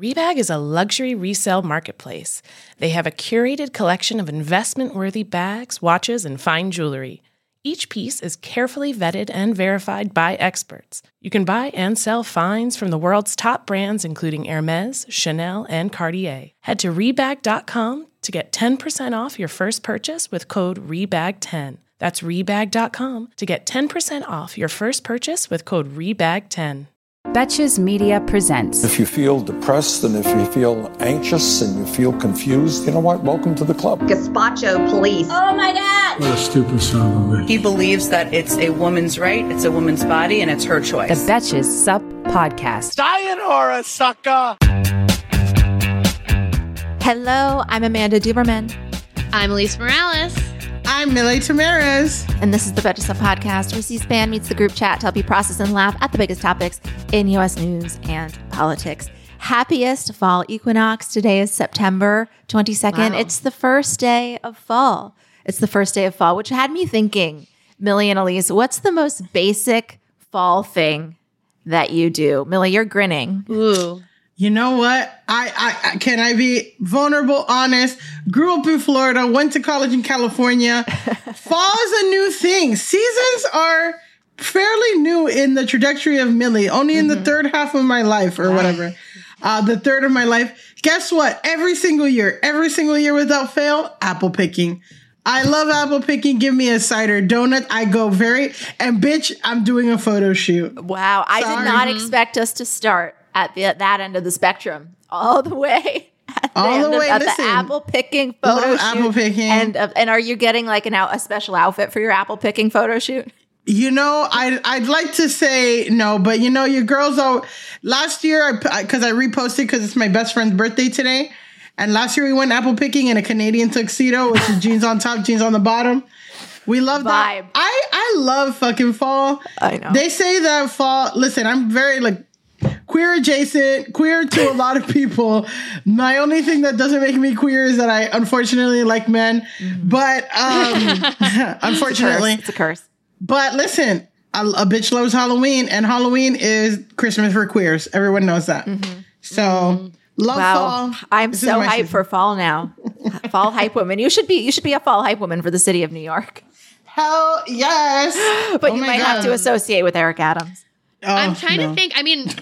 Rebag is a luxury resale marketplace. They have a curated collection of investment-worthy bags, watches, and fine jewelry. Each piece is carefully vetted and verified by experts. You can buy and sell finds from the world's top brands, including Hermes, Chanel, and Cartier. Head to Rebag.com to get 10% off your first purchase with code REBAG10. That's Rebag.com to get 10% off your first purchase with code REBAG10. Betches Media presents. If you feel depressed and if you feel anxious and you feel confused, you know what? Welcome to the club. Gazpacho police. Oh my God! What a stupid son of a bitch. He believes that it's a woman's right, it's a woman's body, and it's her choice. The Betches Sup Podcast. Sayonara, sucker! Hello, I'm Amanda Duberman. I'm Elise Morales. I'm Millie Tamarez. And this is the Betches Sup Podcast, where C-SPAN meets the group chat to help you process and laugh at the biggest topics in U.S. news and politics. Happiest fall equinox. Today is September 22nd. Wow. It's the first day of fall. Which had me thinking, Millie and Elise, what's the most basic fall thing that you do? Millie, you're grinning. Ooh. You know what? I can I be vulnerable, honest? Grew up in Florida, went to college in California. Fall is a new thing. Seasons are fairly new in the trajectory of Millie, only in the third half of my life or whatever. The third of my life. Guess what? Every single year without fail, apple picking. I love apple picking. Give me a cider donut. I go and bitch, I'm doing a photo shoot. Wow. I did not expect us to start at that end of the spectrum, all the way. The apple picking photo shoot. Apple picking. And are you getting like a special outfit for your apple picking photo shoot? You know, I'd like to say no, but you know, your girls are. Last year, because I reposted because it's my best friend's birthday today, and last year we went apple picking in a Canadian tuxedo, which is jeans on top, jeans on the bottom. We love that. I love fucking fall. I know. They say that fall. Listen, I'm very queer adjacent, queer to a lot of people. My only thing that doesn't make me queer is that I unfortunately like men. But unfortunately, it's a curse. But listen, a bitch loves Halloween, and Halloween is Christmas for queers. Everyone knows that. So love fall. I'm so hyped for fall now. Fall hype woman. You should be a fall hype woman for the city of New York. Hell yes. But you might have to associate with Eric Adams. Oh, I'm trying to think. I mean,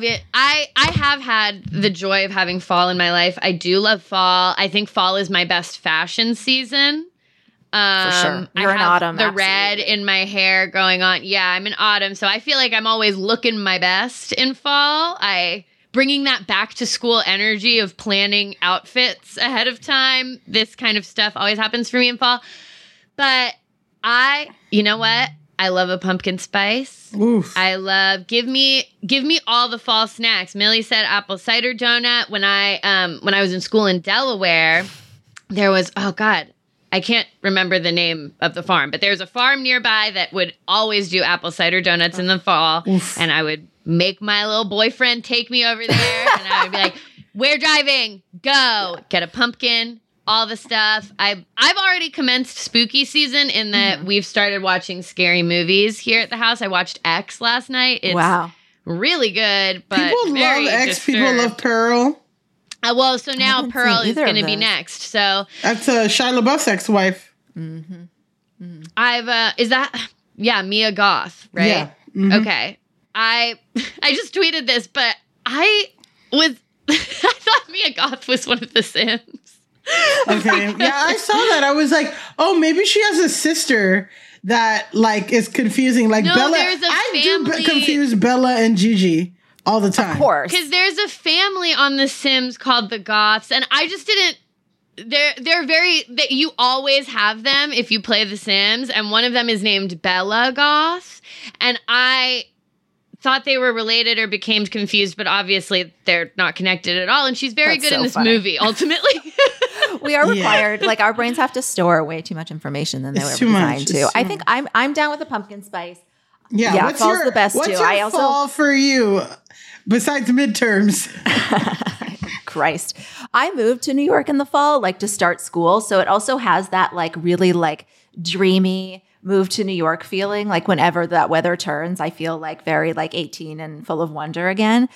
I have had the joy of having fall in my life. I do love fall. I think fall is my best fashion season. For sure. You're in autumn. The red in my hair going on. Yeah, I'm in autumn. So I feel like I'm always looking my best in fall. Bringing that back to school energy of planning outfits ahead of time. This kind of stuff always happens for me in fall. But you know what? I love a pumpkin spice. Oof. I love give me all the fall snacks. Millie said apple cider donut. When I was in school in Delaware, there was I can't remember the name of the farm, but there's a farm nearby that would always do apple cider donuts in the fall. Oof. And I would make my little boyfriend take me over there, and I would be like, "We're driving. Go get a pumpkin." All the stuff. I've already commenced spooky season in that we've started watching scary movies here at the house. I watched X last night. It's really good, but people very love X. disturbed. People love Pearl. Well, so now Pearl is going to be next. So that's Shia LaBeouf's ex-wife. Mia Goth, right? Yeah. Mm-hmm. Okay. I just tweeted this, but I thought Mia Goth was one of the Sims. Okay. Yeah, I saw that. I was like, oh, maybe she has a sister that is confusing. Like no, Bella. There's a I family. do confuse Bella and Gigi all the time. Of course. Because there's a family on The Sims called the Goths, and I just didn't. They're very. You always have them if you play The Sims, and one of them is named Bella Goth, and I thought they were related or became confused, but obviously they're not connected at all. And she's very good in this movie, ultimately. We are required, our brains have to store way too much information than they were designed to. I think I'm down with the pumpkin spice. Yeah, fall's the best what's too. Your fall for you besides midterms? Christ. I moved to New York in the fall, to start school. So it also has that really dreamy move to New York feeling. Whenever that weather turns, I feel very 18 and full of wonder again.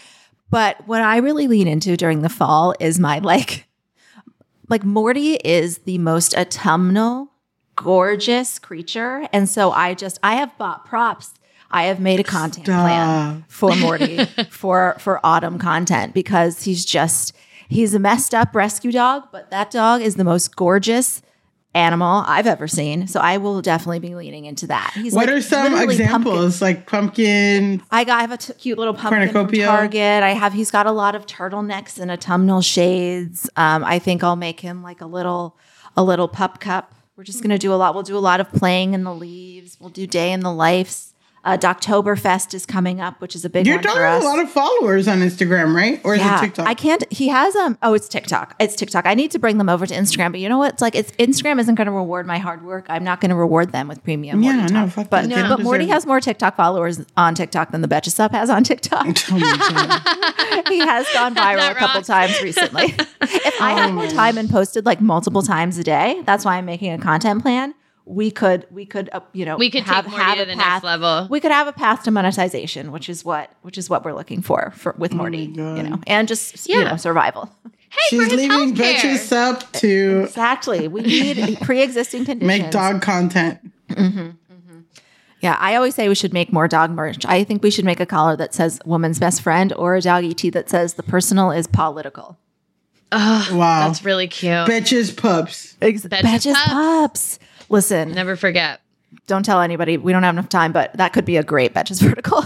But what I really lean into during the fall is my like Morty is the most autumnal, gorgeous creature. And so I have bought props. I have made a content plan for Morty for autumn content because he's a messed up rescue dog, but that dog is the most gorgeous animal I've ever seen. So I will definitely be leaning into that. What are some examples? Like pumpkin? I have a cute little pumpkin from Target. He's got a lot of turtlenecks and autumnal shades. I think I'll make him like a little pup cup. We're just going to do a lot. We'll do a lot of playing in the leaves. We'll do day in the lives. Doctoberfest is coming up, which is a big one for us. Your dog has a lot of followers on Instagram, right? Or is it TikTok? I can't. He has it's TikTok. It's TikTok. I need to bring them over to Instagram, but you know what? Instagram isn't going to reward my hard work. I'm not going to reward them with premium. But Morty has more TikTok followers on TikTok than the Betches Up has on TikTok. Oh my God. He has gone viral a couple times recently. If I had more time and posted like multiple times a day, that's why I'm making a content plan. We could take Morty to the next level. We could have a path to monetization, which is what we're looking for with Morty, and just survival. Hey, she's leaving Betches Up to exactly. We need pre-existing conditions. Make dog content. Mm-hmm, mm-hmm. Yeah, I always say we should make more dog merch. I think we should make a collar that says "Woman's Best Friend" or a doggy tee that says "The personal is political." Oh, wow, that's really cute. Betches Pups. Betches Pups. Listen. Never forget. Don't tell anybody. We don't have enough time, but that could be a great Betches vertical.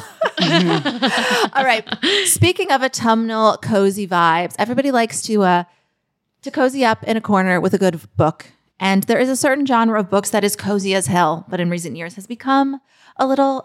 All right. Speaking of autumnal, cozy vibes, everybody likes to cozy up in a corner with a good book. And there is a certain genre of books that is cozy as hell, but in recent years has become a little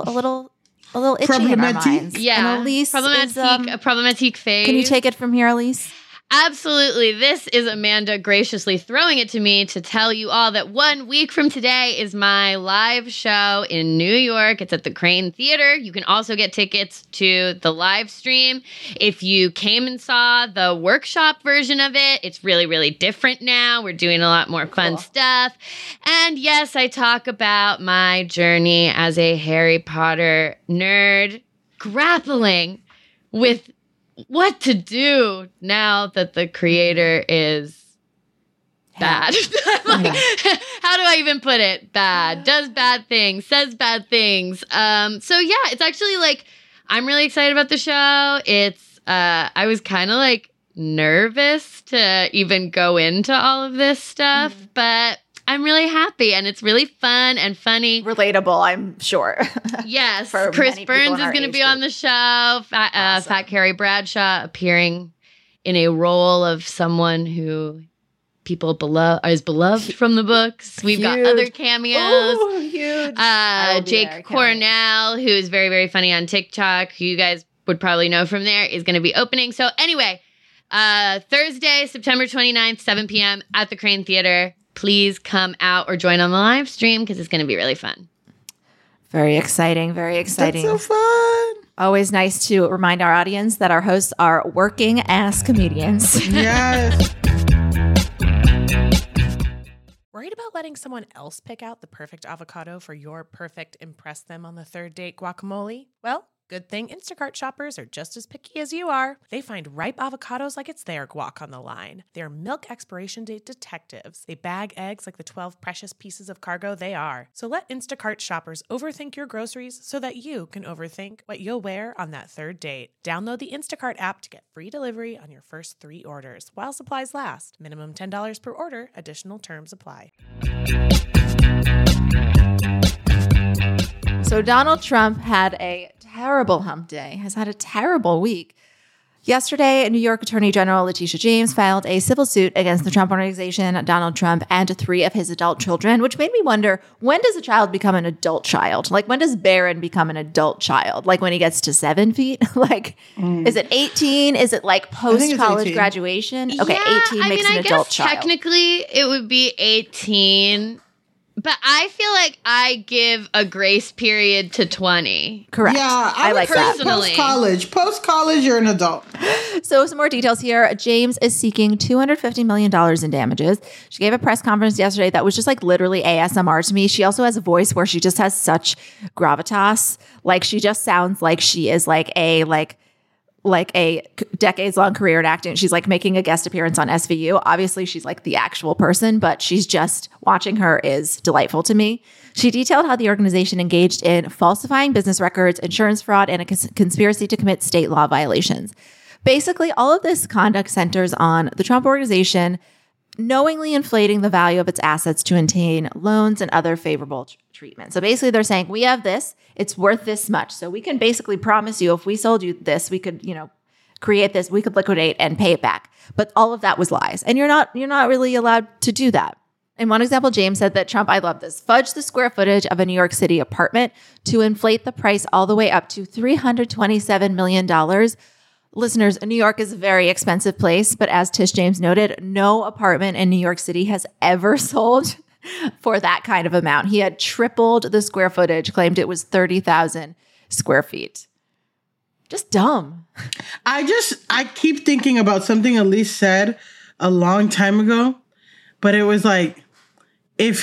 itchy in our minds. Yeah. And Elise a problematic phase. Can you take it from here, Elise? Absolutely. This is Amanda graciously throwing it to me to tell you all that 1 week from today is my live show in New York. It's at the Crane Theater. You can also get tickets to the live stream. If you came and saw the workshop version of it, it's really, really different now. We're doing a lot more fun stuff. And yes, I talk about my journey as a Harry Potter nerd, grappling with what to do now that the creator is bad. How do I even put it? Bad. Does bad things. Says bad things. So yeah, it's actually like, I'm really excited about the show. It's, I was kind of like nervous to even go into all of this stuff, but I'm really happy, and it's really fun and funny. Relatable, I'm sure. Yes. Chris Burns is going to be on the show. Fat Carrie Bradshaw appearing in a role of someone who people is beloved from the books. We've got other cameos. Ooh, huge. Jake Cornell, who is very, very funny on TikTok, who you guys would probably know from there, is going to be opening. So anyway, Thursday, September 29th, 7 p.m. at the Crane Theater. Please come out or join on the live stream because it's going to be really fun. Very exciting. Very exciting. That's so fun. Always nice to remind our audience that our hosts are working ass comedians. Yes. Worried about letting someone else pick out the perfect avocado for your perfect impress them on the third date guacamole? Well, good thing Instacart shoppers are just as picky as you are. They find ripe avocados like it's their guac on the line. They're milk expiration date detectives. They bag eggs like the 12 precious pieces of cargo they are. So let Instacart shoppers overthink your groceries so that you can overthink what you'll wear on that third date. Download the Instacart app to get free delivery on your first 3 orders while supplies last. Minimum $10 per order. Additional terms apply. So Donald Trump had a terrible hump day, has had a terrible week. Yesterday, New York Attorney General Letitia James filed a civil suit against the Trump Organization, Donald Trump, and 3 of his adult children, which made me wonder, when does a child become an adult child? Like, when does Barron become an adult child? Like, when he gets to 7 feet? Is it 18? Is it like post-college graduation? Okay, yeah, 18 makes an adult child. Technically, it would be 18. But I feel like I give a grace period to 20. Correct. Yeah, I like that. Post-college, you're an adult. So some more details here. James is seeking $250 million in damages. She gave a press conference yesterday that was just like literally ASMR to me. She also has a voice where she just has such gravitas. Like she just sounds like she is like a like a decades-long career in acting. She's like making a guest appearance on SVU. Obviously, she's like the actual person, but she's just watching her is delightful to me. She detailed how the organization engaged in falsifying business records, insurance fraud, and a conspiracy to commit state law violations. Basically, all of this conduct centers on the Trump organization knowingly inflating the value of its assets to obtain loans and other favorable treatment. So basically, they're saying, we have this, it's worth this much. So we can basically promise you, if we sold you this, we could, create this, we could liquidate and pay it back. But all of that was lies. And you're not really allowed to do that. In one example, James said that Trump, I love this, fudged the square footage of a New York City apartment to inflate the price all the way up to $327 million. Listeners, New York is a very expensive place, but as Tish James noted, no apartment in New York City has ever sold for that kind of amount. He had tripled the square footage, claimed it was 30,000 square feet. Just dumb. I keep thinking about something Elise said a long time ago, but it was like, if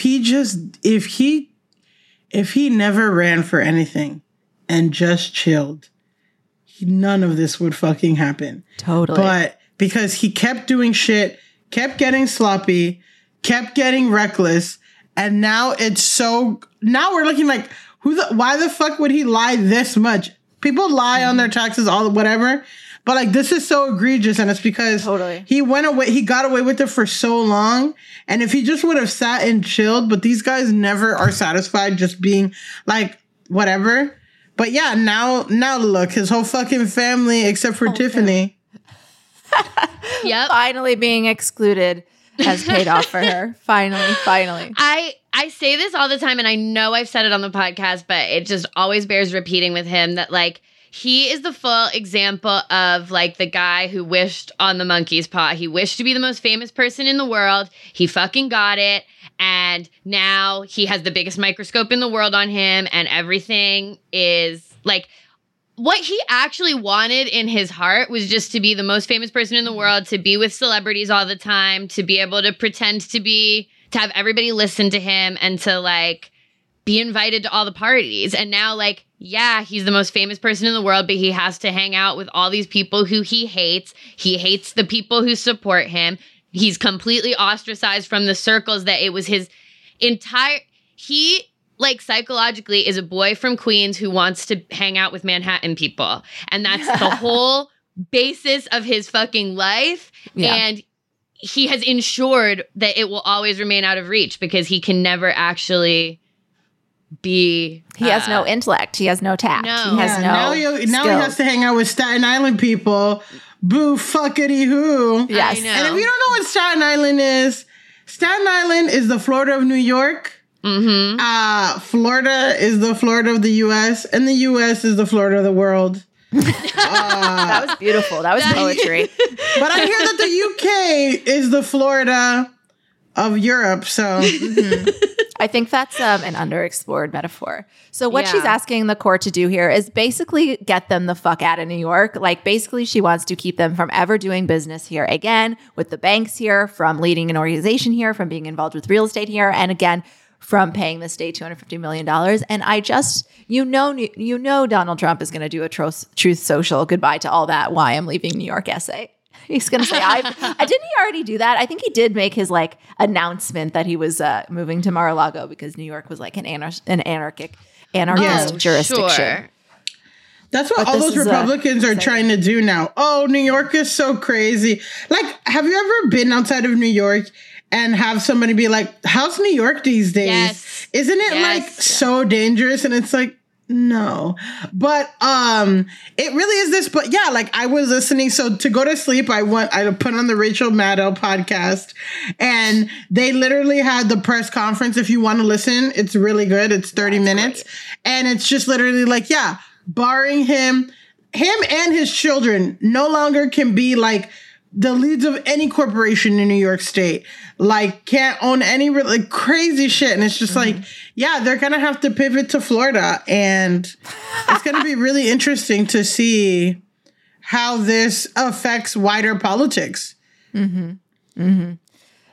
he never ran for anything and just chilled, none of this would fucking happen. Totally. But because he kept doing shit, kept getting sloppy, kept getting reckless, and now now we're looking like, why the fuck would he lie this much? People lie on their taxes, all whatever, but like, this is so egregious, and it's because he got away with it for so long, and if he just would have sat and chilled, but these guys never are satisfied just being like, whatever. But yeah, now look, his whole fucking family, except for Tiffany. Yep. Finally being excluded has paid off for her. Finally. I say this all the time, and I know I've said it on the podcast, but it just always bears repeating with him that, like, he is the full example of, like, the guy who wished on the monkey's paw. He wished to be the most famous person in the world. He fucking got it. And now he has the biggest microscope in the world on him, and everything is like, what he actually wanted in his heart was just to be the most famous person in the world, to be with celebrities all the time, to be able to pretend to have everybody listen to him, and to like be invited to all the parties. And now, like, yeah, he's the most famous person in the world, but he has to hang out with all these people who he hates. He hates the people who support him. He's completely ostracized from the circles that it was his he, like, psychologically is a boy from Queens who wants to hang out with Manhattan people. And that's the whole basis of his fucking life. Yeah. And he has ensured that it will always remain out of reach because he can never actually be... He has no intellect. He has no tact. No. He has now he has to hang out with Staten Island people. Boo fuckity who. Yes. I know. And if you don't know what Staten Island is the Florida of New York. Mm-hmm. Florida is the Florida of the U.S. and the U.S. is the Florida of the world. That was beautiful. That was poetry. But I hear that the U.K. is the Florida of Europe. So I think that's an underexplored metaphor. So what she's asking the court to do here is basically get them the fuck out of New York. Like, basically, she wants to keep them from ever doing business here again, with the banks here, from leading an organization here, from being involved with real estate here, and again, from paying the state $250 million. And I just, Donald Trump is going to do a Truth Social goodbye to all that "why I'm leaving New York" essay. He's going to say, didn't he already do that? I think he did make his like announcement that he was moving to Mar-a-Lago because New York was like an anarchist jurisdiction. Sure. That's what all those Republicans are trying to do now. Oh, New York is so crazy. Like, have you ever been outside of New York and have somebody be like, how's New York these days? Yes. Isn't it so dangerous? And it's like, no. But it really is this. But yeah, like, I was listening. So to go to sleep, I put on the Rachel Maddow podcast, and they literally had the press conference. If you want to listen, it's really good. It's 30 minutes. Great. And it's just literally like, yeah, barring him and his children no longer can be like the leads of any corporation in New York State, like can't own any like crazy shit. And it's just like, yeah, they're going to have to pivot to Florida. And it's going to be really interesting to see how this affects wider politics.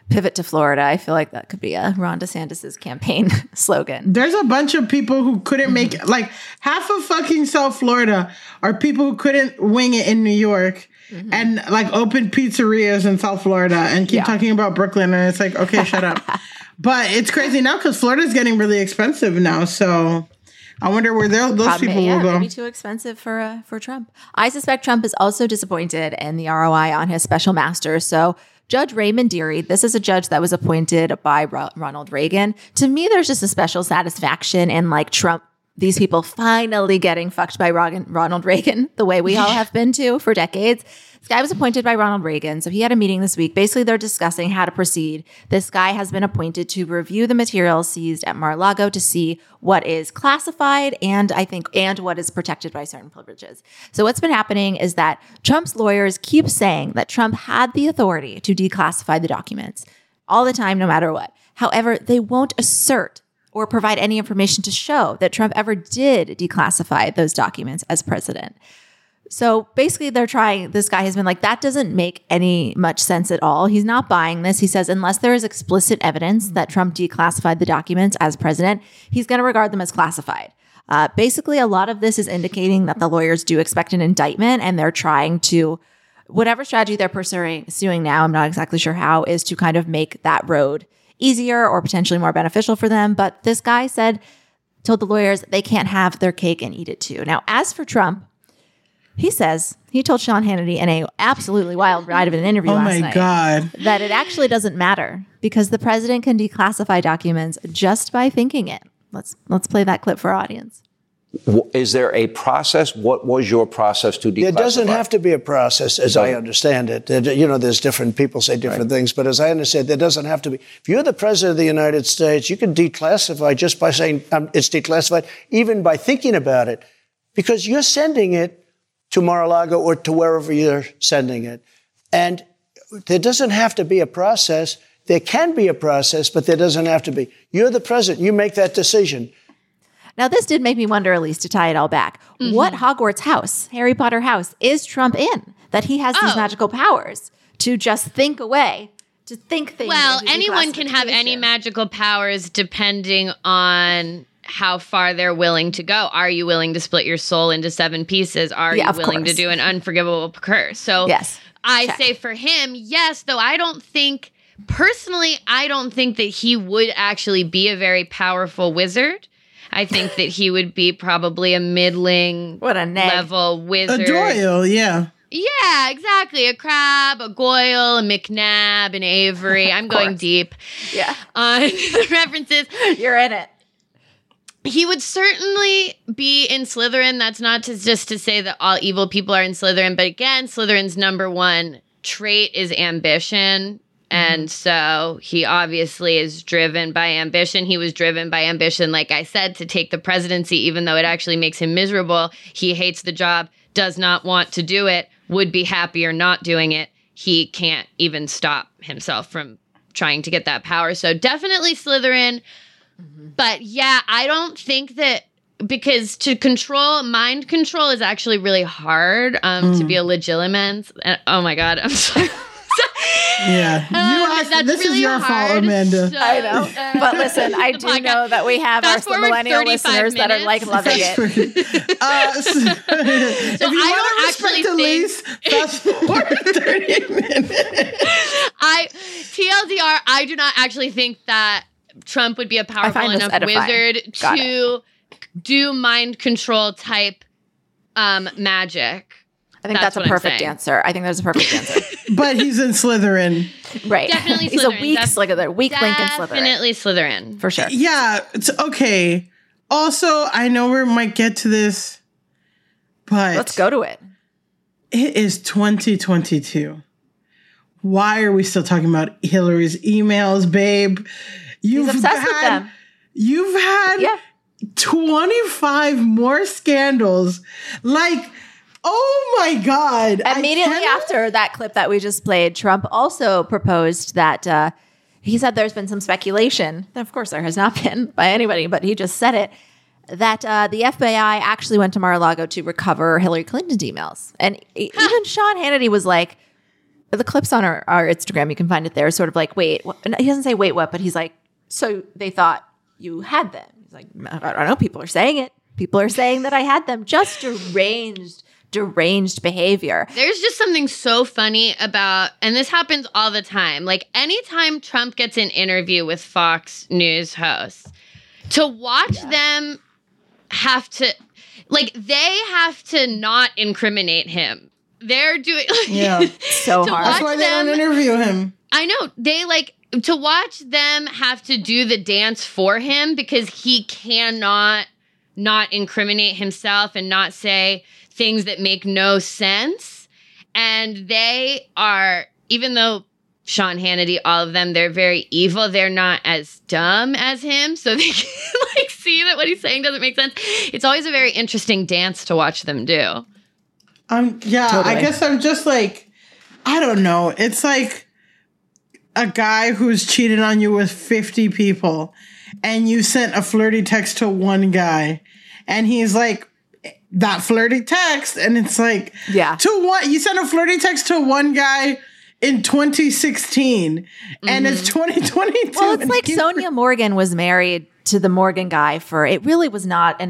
Pivot to Florida. I feel like that could be a Ron DeSantis' campaign slogan. There's a bunch of people who couldn't make like half of fucking South Florida are people who couldn't wing it in New York and like open pizzerias in South Florida and keep talking about Brooklyn. And it's like, okay, shut up. But it's crazy now because Florida's getting really expensive now. So I wonder where those people will go. Maybe too expensive for Trump. I suspect Trump is also disappointed in the ROI on his special master. So Judge Raymond Dearie, this is a judge that was appointed by Ronald Reagan. To me, there's just a special satisfaction in like Trump, these people finally getting fucked by Ronald Reagan the way we all have been to for decades. This guy was appointed by Ronald Reagan. So he had a meeting this week. Basically, they're discussing how to proceed. This guy has been appointed to review the materials seized at Mar-a-Lago to see what is classified and what is protected by certain privileges. So what's been happening is that Trump's lawyers keep saying that Trump had the authority to declassify the documents all the time, no matter what. However, they won't assert or provide any information to show that Trump ever did declassify those documents as president. So basically this guy has been like, that doesn't make any much sense at all. He's not buying this. He says, unless there is explicit evidence that Trump declassified the documents as president, he's going to regard them as classified. Basically, a lot of this is indicating that the lawyers do expect an indictment and they're trying to, whatever strategy they're pursuing now, I'm not exactly sure how, is to kind of make that road easier or potentially more beneficial for them. But this guy told the lawyers they can't have their cake and eat it too. Now, as for Trump, he says, he told Sean Hannity in a absolutely wild ride of an interview last night that it actually doesn't matter because the president can declassify documents just by thinking it. Let's play that clip for our audience. Is there a process? What was your process to declassify? There doesn't have to be a process, as I understand it. There's different people say different things, but as I understand, there doesn't have to be. If you're the president of the United States, you can declassify just by saying it's declassified, even by thinking about it, because you're sending it to Mar-a-Lago or to wherever you're sending it. And there doesn't have to be a process. There can be a process, but there doesn't have to be. You're the president. You make that decision. Now, this did make me wonder, at least to tie it all back, what Hogwarts house, Harry Potter house, is Trump in? That he has these magical powers to just think away, to think things. Well, anyone can have any magical powers depending on how far they're willing to go. Are you willing to split your soul into 7 pieces? Are you willing to do an unforgivable curse? So yes, I say for him, yes, though I don't think that he would actually be a very powerful wizard. I think that he would be probably a middling level wizard. A Doyle, yeah. Yeah, exactly. A Crabbe, a Goyle, a McNabb, an Avery. I'm going deep. Yeah. On the references. You're in it. He would certainly be in Slytherin. That's not just to say that all evil people are in Slytherin. But again, Slytherin's number one trait is ambition. And so he obviously is driven by ambition. He was driven by ambition, like I said, to take the presidency, even though it actually makes him miserable. He hates the job, does not want to do it, would be happier not doing it. He can't even stop himself from trying to get that power. So definitely Slytherin. But yeah, I don't think that, because mind control is actually really hard to be a legilimens. Oh my God, I'm sorry. Yeah, this really is your fault, Amanda. So, I know, but listen, I do know that we have our millennial listeners that are like loving it. If you want to respect Elise, fast forward 30 minutes. TLDR, I do not actually think that Trump would be a powerful enough wizard to do mind control type magic. I think that's a perfect answer. I think that's a perfect answer. But he's in Slytherin. Right. Definitely Slytherin. He's a weak link in Slytherin. Definitely Slytherin. For sure. Yeah. It's okay. Also, I know we might get to this, but let's go to it. It is 2022. Why are we still talking about Hillary's emails, babe? He's obsessed with them. You've had 25 more scandals. Like, oh my God. Immediately after that clip that we just played, Trump also proposed that he said there's been some speculation. Of course, there has not been by anybody, but he just said it, that the FBI actually went to Mar-a-Lago to recover Hillary Clinton's emails. And even Sean Hannity was like, the clips on our Instagram, you can find it there, sort of like, wait, what? He doesn't say wait, what, but he's like, so they thought you had them. He's like, I don't know, people are saying it. People are saying that I had them. Just deranged behavior. There's just something so funny about, and this happens all the time, like anytime Trump gets an interview with Fox News hosts, to watch them have to, like, they have to not incriminate him. They're doing, so hard. That's why they don't interview him. I know. They, like, to watch them have to do the dance for him because he cannot not incriminate himself and not say things that make no sense. And they are, even though Sean Hannity, all of them, they're very evil, they're not as dumb as him. So they can like see that what he's saying doesn't make sense. It's always a very interesting dance to watch them do. Totally. I guess I'm just like, I don't know. It's like a guy who's cheated on you with 50 people and you sent a flirty text to one guy and he's like, that flirty text. And it's like, to what? You sent a flirty text to one guy in 2016 and it's 2022. Well, it's like Sonia Morgan was married to the Morgan guy for, it really was not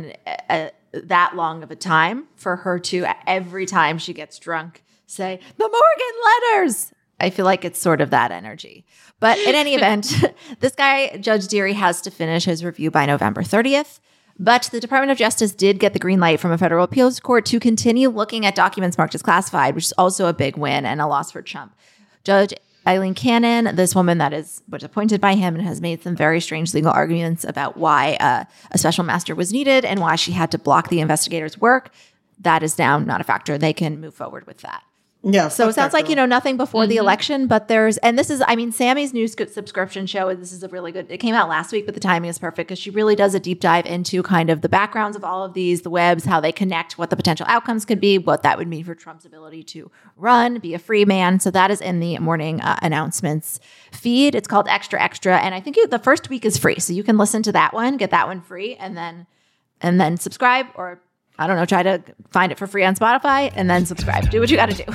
that long of a time for her to, every time she gets drunk, say, the Morgan letters. I feel like it's sort of that energy. But in any event, this guy, Judge Dearie, has to finish his review by November 30th. But the Department of Justice did get the green light from a federal appeals court to continue looking at documents marked as classified, which is also a big win and a loss for Trump. Judge Eileen Cannon, this woman that was appointed by him and has made some very strange legal arguments about why a special master was needed and why she had to block the investigators' work. That is now not a factor. They can move forward with that. Yeah. So it sounds like, nothing before the election, but Sammy's new subscription show, this is a really good, it came out last week, but the timing is perfect because she really does a deep dive into kind of the backgrounds of all of these, the webs, how they connect, what the potential outcomes could be, what that would mean for Trump's ability to run, be a free man. So that is in the morning announcements feed. It's called Extra Extra. And I think the first week is free. So you can listen to that one, get that one free, and then subscribe, or I don't know, try to find it for free on Spotify and then subscribe. Do what you got to do.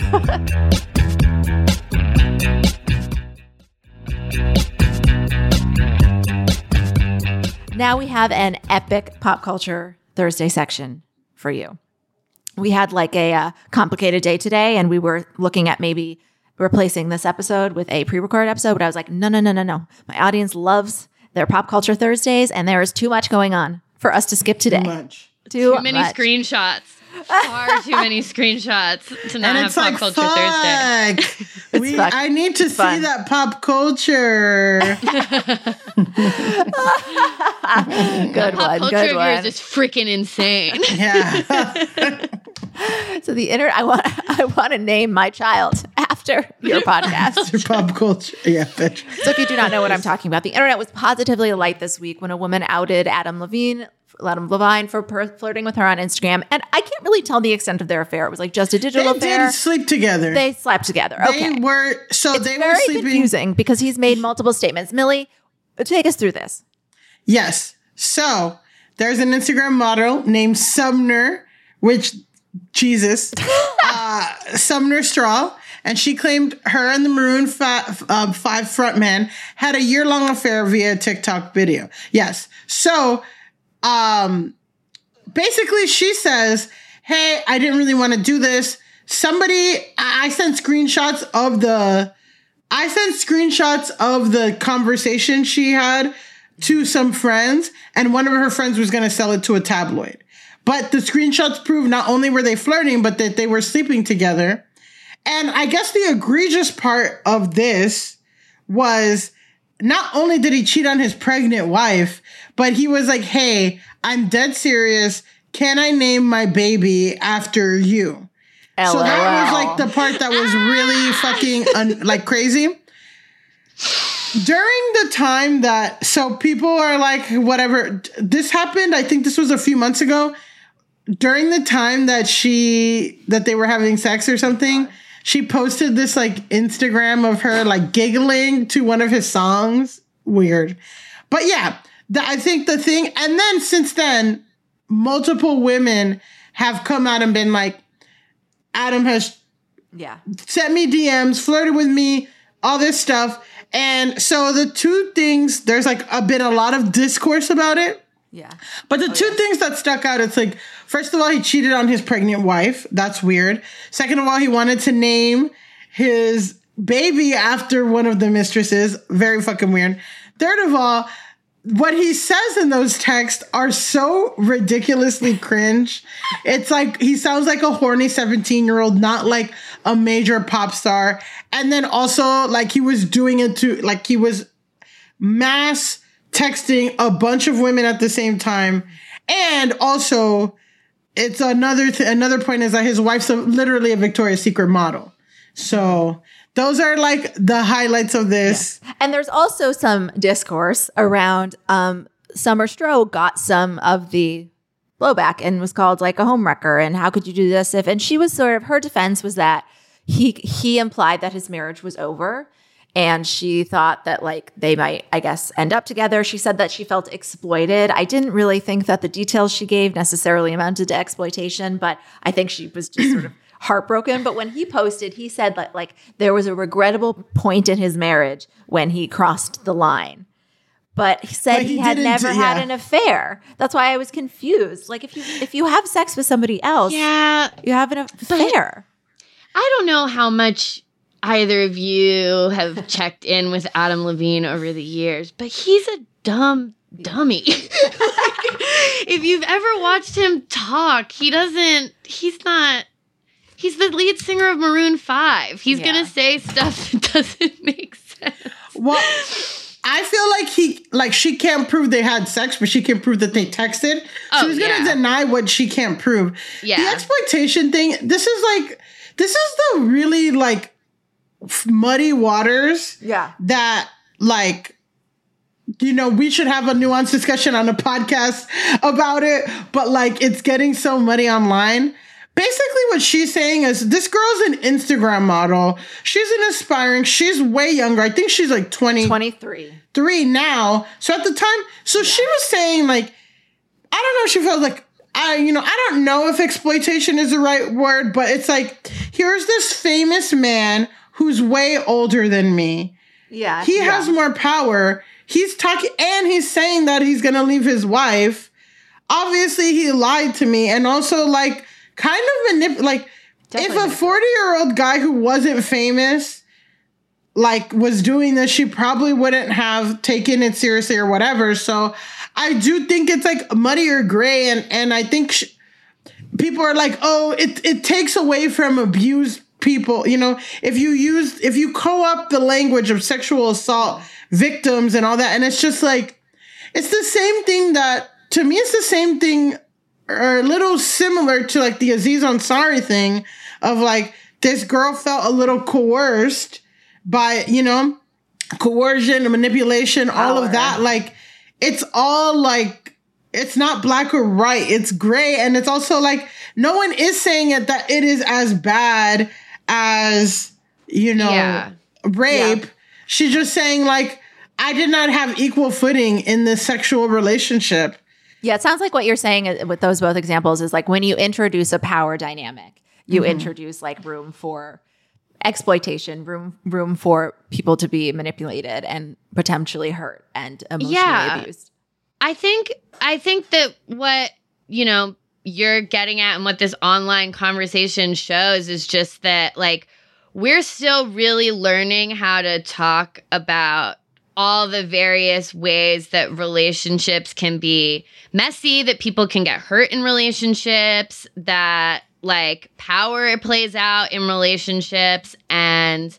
Now we have an epic pop culture Thursday section for you. We had like a complicated day today, and we were looking at maybe replacing this episode with a pre-recorded episode, but I was like, no. My audience loves their pop culture Thursdays, and there is too much going on for us to skip today. Too many screenshots. Far too many screenshots to not have Pop Culture Thursday. I need to see that pop culture. Good one. Pop culture here is just freaking insane. Yeah. So the internet, I want to name my child after your podcast. Your pop culture. Yeah, bitch. So if you do not know what I'm talking about, the internet was positively alight this week when a woman outed Adam Levine for flirting with her on Instagram. And I can't really tell the extent of their affair. It was like just a digital affair. They did sleep together. They slept together. Okay. They were very sleeping. Confusing because he's made multiple statements. Millie, take us through this. Yes. So there's an Instagram model named Sumner, which, Jesus, Sumner Straw. And she claimed her and the Maroon 5 frontman had a year-long affair via TikTok video. Yes. So basically she says, hey, I didn't really want to do this. I sent screenshots of the conversation she had to some friends, and one of her friends was going to sell it to a tabloid. But the screenshots prove not only were they flirting, but that they were sleeping together. And I guess the egregious part of this was not only did he cheat on his pregnant wife, but he was like, hey, I'm dead serious. Can I name my baby after you? LOL. So that was like the part that was really fucking crazy. During the time that, so people are like, whatever, this happened, I think this was a few months ago. During the time that they were having sex or something, she posted this like Instagram of her like giggling to one of his songs. Weird. But yeah, I think the thing, and then since then, multiple women have come out and been like, Adam has Yeah. Sent me DMs, flirted with me, all this stuff. And so the two things, there's like been a lot of discourse about it. Yeah. But the two things that stuck out, it's like, first of all, he cheated on his pregnant wife. That's weird. Second of all, he wanted to name his baby after one of the mistresses. Very fucking weird. Third of all, what he says in those texts are so ridiculously cringe. It's like he sounds like a horny 17-year-old, not like a major pop star. And then also like he was doing it to, like he was mass texting a bunch of women at the same time. And also it's another point is that his wife's literally a Victoria's Secret model. So those are like the highlights of this. Yeah. And there's also some discourse around Summer Stroh got some of the blowback and was called like a homewrecker. And how could you do this if? And she was sort of, her defense was that he implied that his marriage was over. And she thought that like they might, I guess, end up together. She said that she felt exploited. I didn't really think that the details she gave necessarily amounted to exploitation, but I think she was just sort of heartbroken. But when he posted, he said that like there was a regrettable point in his marriage when he crossed the line. But he said he had never had an affair. That's why I was confused. Like if you have sex with somebody else, you have an affair. I don't know how much either of you have checked in with Adam Levine over the years, but he's a dummy. If you've ever watched him talk, he's the lead singer of Maroon 5. He's going to say stuff that doesn't make sense. Well, I feel like she can't prove they had sex, but she can prove that they texted. So he's going to deny what she can't prove. Yeah. The exploitation thing, this is the really like muddy waters that like, you know, we should have a nuanced discussion on a podcast about it, but like it's getting so muddy online. Basically what she's saying is this girl's an Instagram model. She's she's way younger. I think she's like 23 now. So at the time, she was saying like, I don't know, she felt like, I don't know if exploitation is the right word, but it's like, here's this famous man who's way older than me. Yeah. He has more power. He's talking, and he's saying that he's going to leave his wife. Obviously, he lied to me. And also, like, kind of if a 40-year-old guy who wasn't famous, like, was doing this, she probably wouldn't have taken it seriously or whatever. So I do think it's, like, muddy or gray. And I think people are like, oh, it takes away from abused people, you know, if you co-opt the language of sexual assault victims and all that, and it's just like, it's the same thing that, to me, it's the same thing, or a little similar to like the Aziz Ansari thing of like, this girl felt a little coerced by, you know, coercion and manipulation, all of that. Like, it's all like, it's not black or white, it's gray. And it's also like, no one is saying it that it is as bad as, you know, rape. Yeah. She's just saying like, I did not have equal footing in this sexual relationship. Yeah, it sounds like what you're saying with those both examples is like when you introduce a power dynamic, you introduce like room for exploitation, room for people to be manipulated and potentially hurt and emotionally abused. I think that what, you know, you're getting at and what this online conversation shows is just that, like, we're still really learning how to talk about all the various ways that relationships can be messy, that people can get hurt in relationships, that, like, power plays out in relationships. And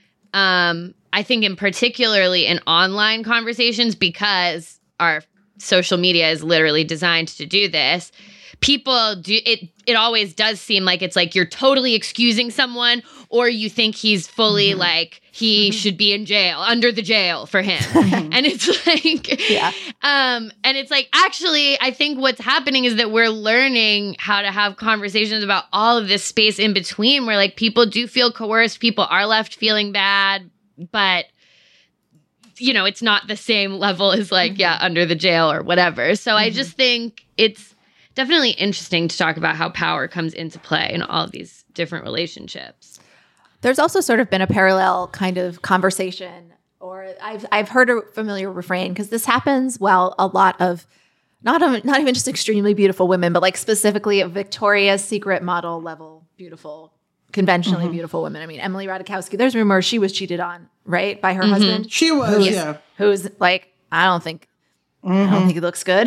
I think in particularly in online conversations, because our social media is literally designed to do this, people do it always does seem like it's like you're totally excusing someone, or you think he's fully like he should be in jail, under the jail for him. And it's like, and it's like, actually, I think what's happening is that we're learning how to have conversations about all of this space in between where like people do feel coerced, people are left feeling bad, but you know, it's not the same level as like, under the jail or whatever. So I just think it's definitely interesting to talk about how power comes into play in all of these different relationships. There's also sort of been a parallel kind of conversation, or I've heard a familiar refrain, because this happens while a lot of not even just extremely beautiful women, but like specifically a Victoria's Secret model level beautiful, conventionally beautiful women. I mean, Emily Ratajkowski, there's rumors she was cheated on, right, by her husband. She was, who's like, I don't think he looks good.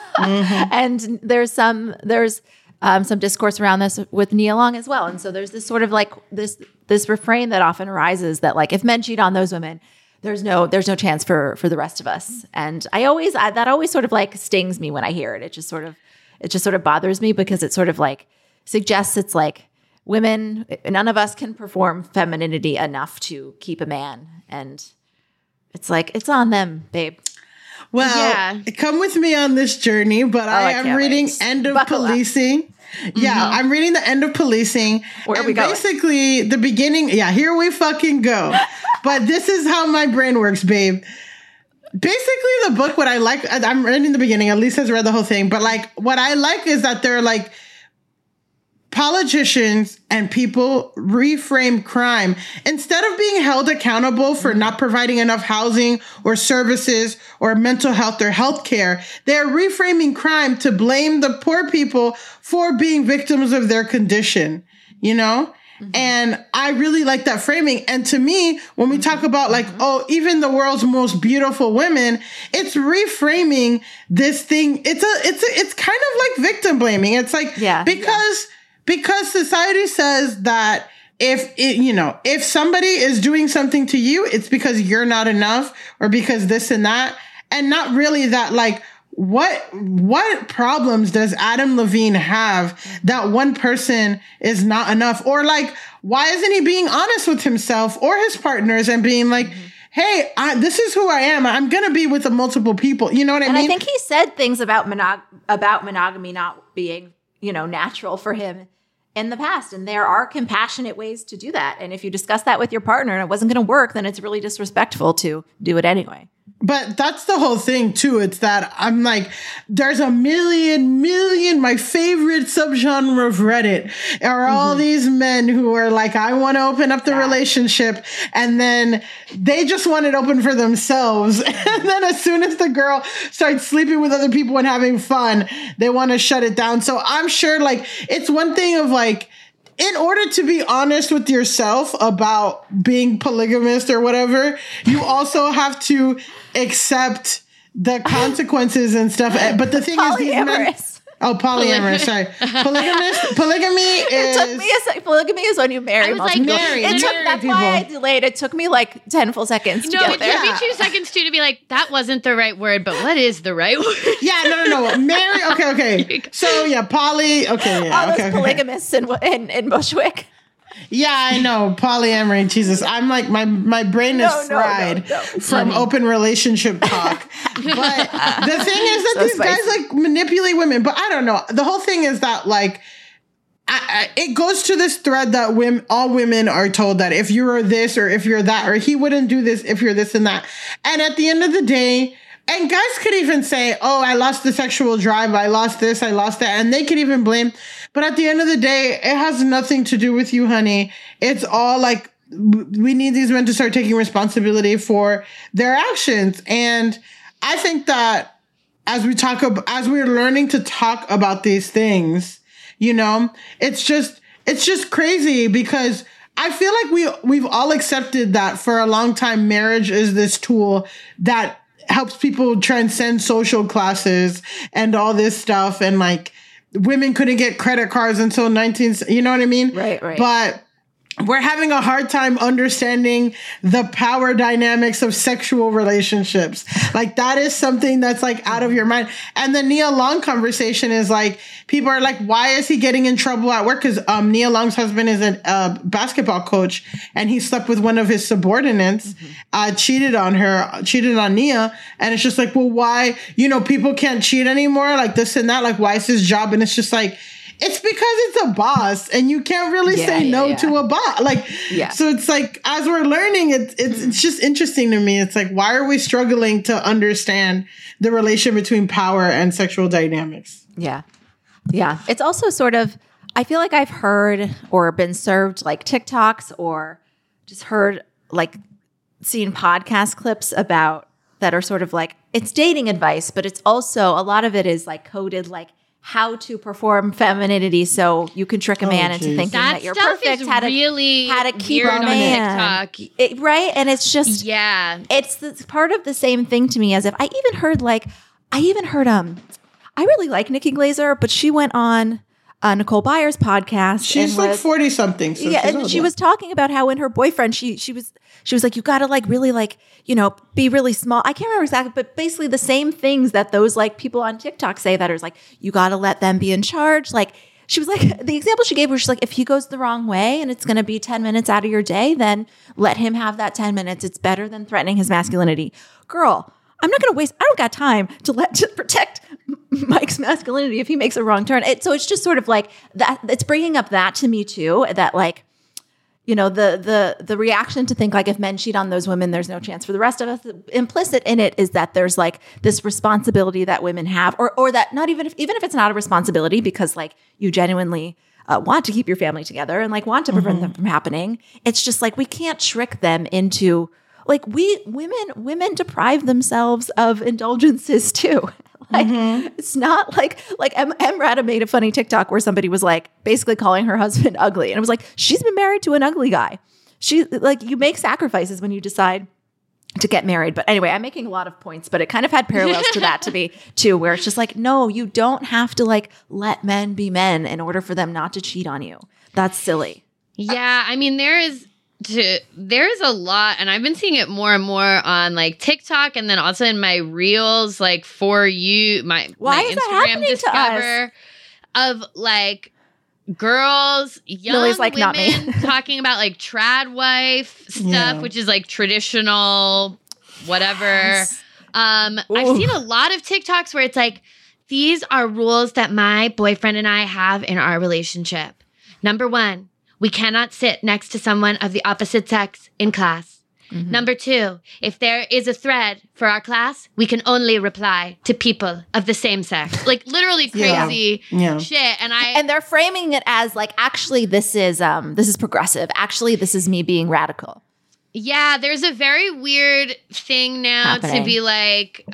And there's some discourse around this with Nia Long as well. And so there's this sort of like this refrain that often arises that like, if men cheat on those women, there's no chance for the rest of us. And that always sort of like stings me when I hear it. It just sort of bothers me, because it sort of like suggests it's like women, none of us can perform femininity enough to keep a man. And it's like, it's on them, babe. Well, come with me on this journey, but I am reading End of Policing. Yeah, I'm reading the End of Policing. Where are we going? Basically, the beginning. Yeah, here we fucking go. But this is how my brain works, babe. Basically, the book, what I like, I'm reading the beginning. Elise has read the whole thing. But like, what I like is that they're like, politicians and people reframe crime. Instead of being held accountable for not providing enough housing or services or mental health or health care, they're reframing crime to blame the poor people for being victims of their condition, you know? And I really like that framing. And to me, when we talk about like, oh, even the world's most beautiful women, it's reframing this thing. It's kind of like victim blaming. It's like, because society says that if somebody is doing something to you, it's because you're not enough or because this and that, and not really that like, what problems does Adam Levine have that one person is not enough? Or like, why isn't he being honest with himself or his partners and being like, hey, this is who I am. I'm going to be with multiple people. You know what I mean? And I think he said things about monogamy not being, natural for him in the past. And there are compassionate ways to do that. And if you discuss that with your partner and it wasn't going to work, then it's really disrespectful to do it anyway. But that's the whole thing, too. It's that I'm like, there's a million, my favorite subgenre of Reddit are all these men who are like, I want to open up the relationship. And then they just want it open for themselves. And then as soon as the girl starts sleeping with other people and having fun, they want to shut it down. So I'm sure like it's one thing of like, in order to be honest with yourself about being polygamist or whatever, you also have to accept the consequences and stuff. But the thing is, these men... Oh, polyamorous, sorry. Polygamy is... It took me a second. Polygamy is when you marry multiple people. That's why I delayed. It took me like 10 full seconds to get there. It took me 2 seconds too to be like, that wasn't the right word, but what is the right word? Yeah, no. Marry, okay. So yeah, poly, okay, yeah. All those polygamists in Bushwick. Yeah, I know. Polyamory, Jesus. I'm like, my brain is fried from open relationship talk. But the thing is that these guys like manipulate women. But I don't know. The whole thing is that like, it goes to this thread that all women are told that if you're this or if you're that, or he wouldn't do this if you're this and that. And at the end of the day, and guys could even say, oh, I lost the sexual drive. I lost this. I lost that. And they could even blame. But at the end of the day, it has nothing to do with you, honey. It's all like, we need these men to start taking responsibility for their actions. And I think that as we're learning to talk about these things, it's just crazy, because I feel like we've all accepted that for a long time, marriage is this tool that helps people transcend social classes and all this stuff. And like, women couldn't get credit cards until you know what I mean? Right. But we're having a hard time understanding the power dynamics of sexual relationships. Like, that is something that's like out of your mind. And the Nia Long conversation is like, people are like, why is he getting in trouble at work? Because Nia Long's husband is a basketball coach, and he slept with one of his subordinates, cheated on Nia. And it's just like, well, why, people can't cheat anymore, like this and that. Like, why is his job? And it's just like, it's because it's a boss, and you can't really say no to a boss. Like, so it's like, as we're learning, it's just interesting to me. It's like, why are we struggling to understand the relation between power and sexual dynamics? Yeah. It's also sort of, I feel like I've heard or been served like TikToks or just heard like seen podcast clips about that are sort of like, it's dating advice, but it's also a lot of it is like coded like how to perform femininity so you can trick a man into thinking that you're perfect. How to keep a man. Right? And it's just, it's part of the same thing to me as if I even heard I really like Nikki Glaser, but she went on Nicole Byers' podcast. She's like 40 something. So and she was talking about how in her boyfriend, she was like, you got to like really like, you know, be really small. I can't remember exactly, but basically the same things that those like people on TikTok say that is like, you got to let them be in charge. Like she was like, the example she gave was she's like, if he goes the wrong way and it's going to be 10 minutes out of your day, then let him have that 10 minutes. It's better than threatening his masculinity. Girl, I'm not going to waste, I don't got time to protect Mike's masculinity if he makes a wrong turn. So it's just sort of like that. It's bringing up that to me too, that like, you know, the reaction to think like if men cheat on those women, there's no chance for the rest of us. Implicit in it is that there's like this responsibility that women have, or that not even if it's not a responsibility because like you genuinely want to keep your family together and like want to prevent them from happening. It's just like we can't trick them into like women deprive themselves of indulgences too. Like it's not like Emrata made a funny TikTok where somebody was like basically calling her husband ugly. And it was like, she's been married to an ugly guy. She like, you make sacrifices when you decide to get married. But anyway, I'm making a lot of points, but it kind of had parallels to that to me too, where it's just like, no, you don't have to like let men be men in order for them not to cheat on you. That's silly. Yeah. I mean, there's a lot, and I've been seeing it more and more on like TikTok, and then also in my reels, like for you, my Instagram discover of like girls, young Lily's like, women not me. talking about like trad wife stuff, which is like traditional, whatever. Yes. I've seen a lot of TikToks where it's like, these are rules that my boyfriend and I have in our relationship. Number 1. We cannot sit next to someone of the opposite sex in class. Number 2, if there is a thread for our class, we can only reply to people of the same sex. Like literally crazy shit. And they're framing it as like, actually, this is progressive. Actually, this is me being radical. Yeah, there's a very weird thing now to be like,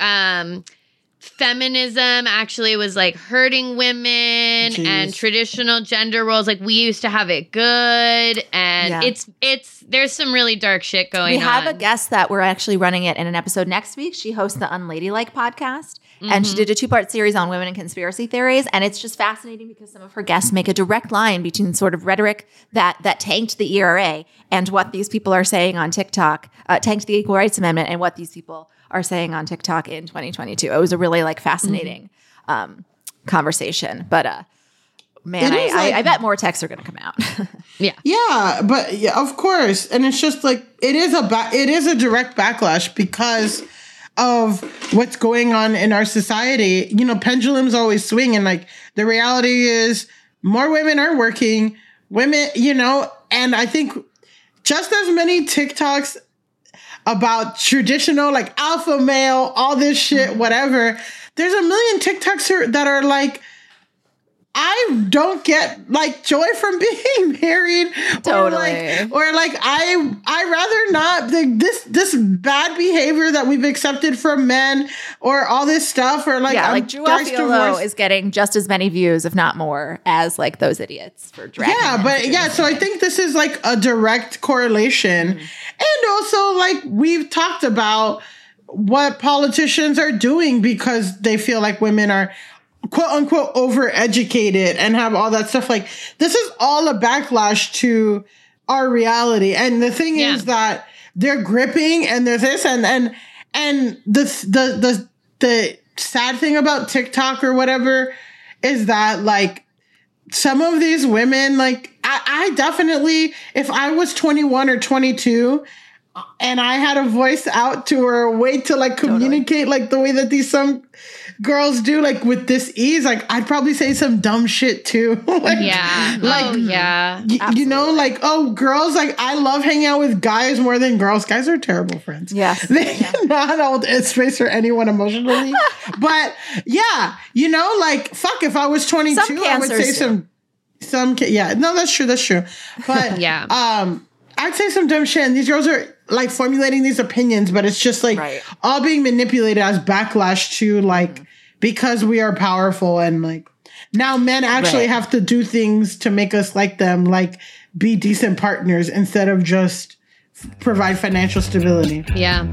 feminism actually was like hurting women and traditional gender roles. Like we used to have it good, and it's there's some really dark shit going on. We have a guest that we're actually running it in an episode next week. She hosts the Unladylike podcast, and she did a 2-part series on women and conspiracy theories. And it's just fascinating because some of her guests make a direct line between sort of rhetoric that tanked the ERA and what these people are saying on TikTok, tanked the Equal Rights Amendment, and what these people are saying on TikTok in 2022. It was a really like fascinating conversation. But man, I bet more texts are going to come out. Yeah, but yeah, of course. And it's just like it is a direct backlash because of what's going on in our society. You know, pendulums always swing, and like the reality is more women are working. Women, you know, and I think just as many TikToks about traditional, like alpha male, all this shit, whatever. There's a million TikToks that are like, I don't get like joy from being married. Totally. Or like I rather not like this bad behavior that we've accepted from men or all this stuff, or like like Drew Afiolo is getting just as many views, if not more, as like those idiots for dragging. Yeah, but yeah, so I think this is like a direct correlation. And also like we've talked about what politicians are doing because they feel like women are quote unquote overeducated and have all that stuff. Like this is all a backlash to our reality. And the thing is that they're gripping, and there's this and the sad thing about TikTok or whatever is that like some of these women, like I definitely, if I was 21 or 22 and I had a voice out to her, a way to like communicate like the way that some girls do, like with this ease, like I'd probably say some dumb shit too. Like, you know, like, oh, girls, like I love hanging out with guys more than girls. Guys are terrible friends. Yes. They not hold space for anyone emotionally. But yeah, you know, like fuck, if I was 22, I would say some, yeah, no, that's true. But I'd say some dumb shit, and these girls are like formulating these opinions, but it's just like all being manipulated as backlash to like because we are powerful, and like now men actually have to do things to make us like them, like be decent partners instead of just provide financial stability. Yeah.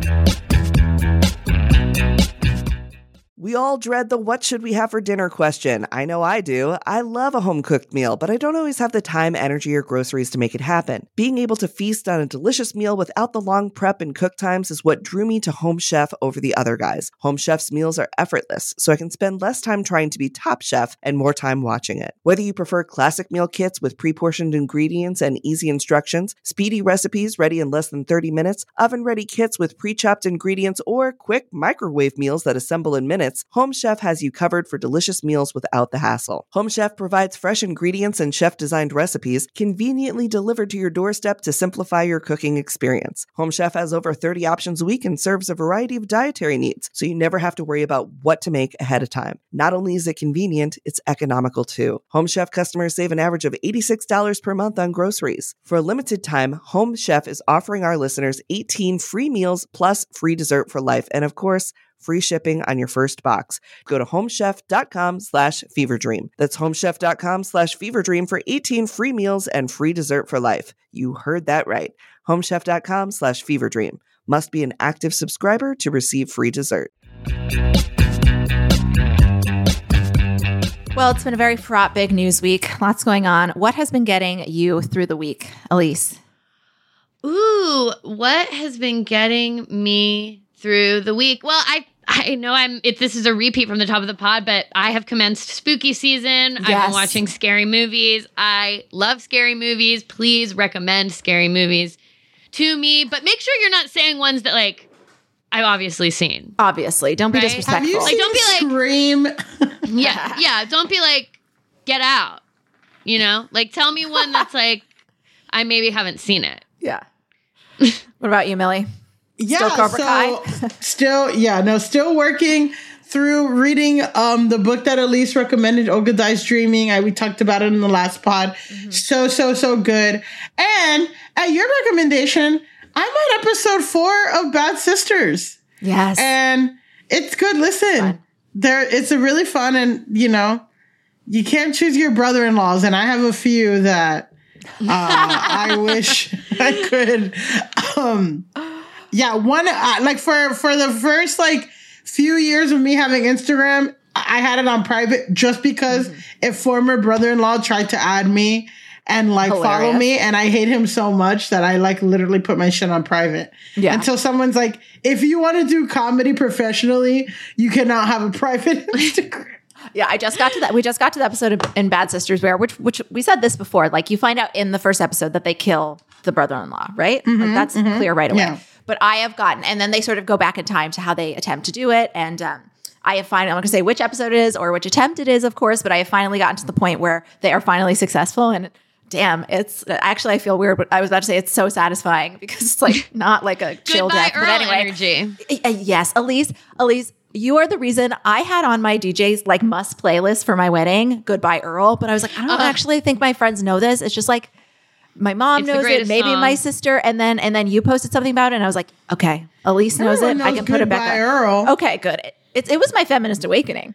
We all dread the what should we have for dinner question. I know I do. I love a home-cooked meal, but I don't always have the time, energy, or groceries to make it happen. Being able to feast on a delicious meal without the long prep and cook times is what drew me to Home Chef over the other guys. Home Chef's meals are effortless, so I can spend less time trying to be Top Chef and more time watching it. Whether you prefer classic meal kits with pre-portioned ingredients and easy instructions, speedy recipes ready in less than 30 minutes, oven-ready kits with pre-chopped ingredients, or quick microwave meals that assemble in minutes, Home Chef has you covered for delicious meals without the hassle. Home Chef provides fresh ingredients and chef-designed recipes conveniently delivered to your doorstep to simplify your cooking experience. Home Chef has over 30 options a week and serves a variety of dietary needs, so you never have to worry about what to make ahead of time. Not only is it convenient, it's economical too. Home Chef customers save an average of $86 per month on groceries. For a limited time, Home Chef is offering our listeners 18 free meals plus free dessert for life, and of course, free shipping on your first box. Go to homechef.com/feverdream. That's homechef.com/feverdream for 18 free meals and free dessert for life. You heard that right. Homechef.com/feverdream. Must be an active subscriber to receive free dessert. Well, it's been a very fraught big news week. Lots going on. What has been getting you through the week, Elise? Ooh, what has been getting me through the week? Well, I know this is a repeat from the top of the pod, but I have commenced spooky season. Yes. I've been watching scary movies. I love scary movies. Please recommend scary movies to me, but make sure you're not saying ones that like I've obviously seen. Obviously, don't be disrespectful. Have you seen don't be like Scream? yeah. Don't be like Get Out. You know, like tell me one that's like I maybe haven't seen it. Yeah. What about you, Millie? Yeah, still Cobra Kai? Still working through reading the book that Elise recommended, Olga Dies Dreaming. We talked about it in the last pod. Mm-hmm. So good. And at your recommendation, I'm on episode 4 of Bad Sisters. Yes. And it's good. Listen, it's a really fun, and you know, you can't choose your brother-in-laws, and I have a few that I wish I could. One like for the first like few years of me having Instagram, I had it on private just because a former brother-in-law tried to add me and like follow me, and I hate him so much that I like literally put my shit on private. Yeah. Until someone's like, if you want to do comedy professionally, you cannot have a private Instagram. Yeah, I just got to that. We just got to the episode in Bad Sisters where, which we said this before, like you find out in the first episode that they kill the brother-in-law, right? Mm-hmm, like that's clear right away. Yeah. But I have gotten, and then they sort of go back in time to how they attempt to do it. And I have finally, I'm not going to say which episode it is or which attempt it is, of course, but I have finally gotten to the point where they are finally successful. And damn, it's actually, I feel weird, but I was about to say it's so satisfying because it's like not like a chill death. Earl but anyway, energy. Yes, Elise, you are the reason I had on my DJ's like must playlist for my wedding, Goodbye Earl. But I was like, I don't actually think my friends know this. It's just like my mom knows it, maybe my sister, and then you posted something about it, and I was like, okay, Elise knows it. I can put it back. Earl. Okay, good. It was my feminist awakening.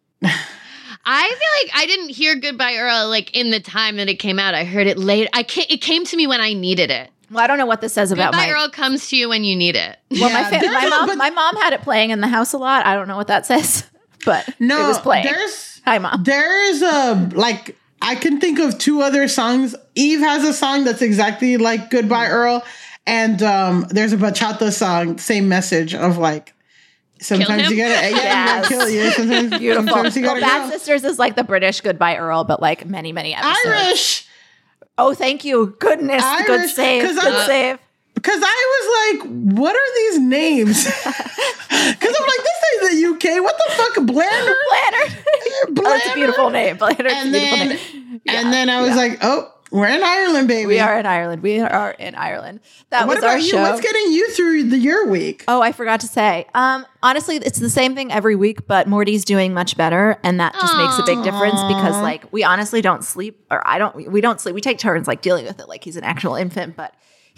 I feel like I didn't hear Goodbye Earl like in the time that it came out. I heard it late. It came to me when I needed it. Well, I don't know what this says about Goodbye Earl comes to you when you need it. Well, my mom had it playing in the house a lot. I don't know what that says, but it was playing. Hi, Mom. There's like I can think of 2 other songs. Eve has a song that's exactly like Goodbye Earl, and there's a bachata song, same message of like. Sometimes you gotta kill you. Sometimes, beautiful. Sometimes you gotta Bad Sisters is like the British Goodbye Earl, but like many episodes. Irish. Oh, thank you. Goodness. Irish, good save. Good save. Because I was like, what are these names? Because I'm like, this ain't the UK. What the fuck? Blanard? Oh, that's a beautiful name. Blanard's a beautiful name. And then I was like, oh, we're in Ireland, baby. We are in Ireland. That was our show. What's getting you through your week? Oh, I forgot to say. Honestly, it's the same thing every week, but Morty's doing much better, and that just makes a big difference because, like, we honestly don't sleep, or we don't sleep. We take turns like dealing with it, like he's an actual infant, but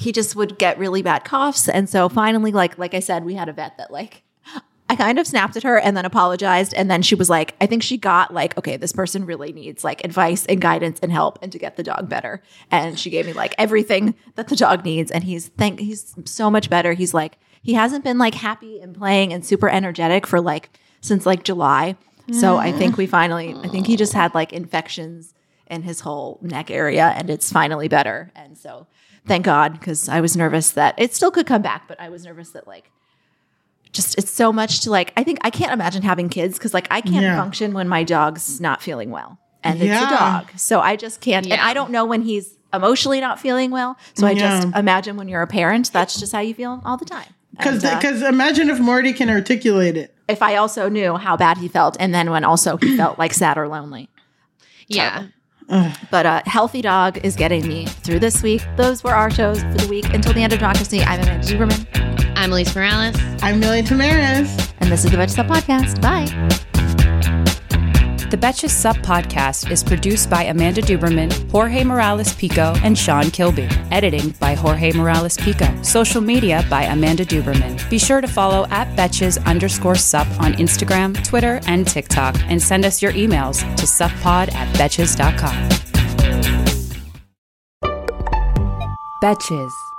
he just would get really bad coughs. And so finally, like I said, we had a vet that I kind of snapped at her and then apologized. And then she was like, I think she got okay, this person really needs advice and guidance and help and to get the dog better. And she gave me everything that the dog needs. And he's so much better. He's he hasn't been happy and playing and super energetic for since July. So I think I think he just had infections in his whole neck area and it's finally better. And so thank God, because I was nervous that it still could come back, but I was nervous that just it's so much to I think I can't imagine having kids because I can't function when my dog's not feeling well. And it's a dog. So I just can't. Yeah. And I don't know when he's emotionally not feeling well. So I just imagine when you're a parent, that's just how you feel all the time. Because imagine if Morty can articulate it. If I also knew how bad he felt and then when also he felt sad or lonely. Yeah. But a healthy dog is getting me through this week. Those were our shows for the week. Until the end of democracy, I'm Amanda Duberman. I'm Elise Morales. I'm Millie Tamaris. And this is the Betches Sup Podcast. Bye. The Betches Sup Podcast is produced by Amanda Duberman, Jorge Morales Pico, and Sean Kilby. Editing by Jorge Morales Pico. Social media by Amanda Duberman. Be sure to follow @Betches_Sup on Instagram, Twitter, and TikTok, and send us your emails to suppod@betches.com. Betches.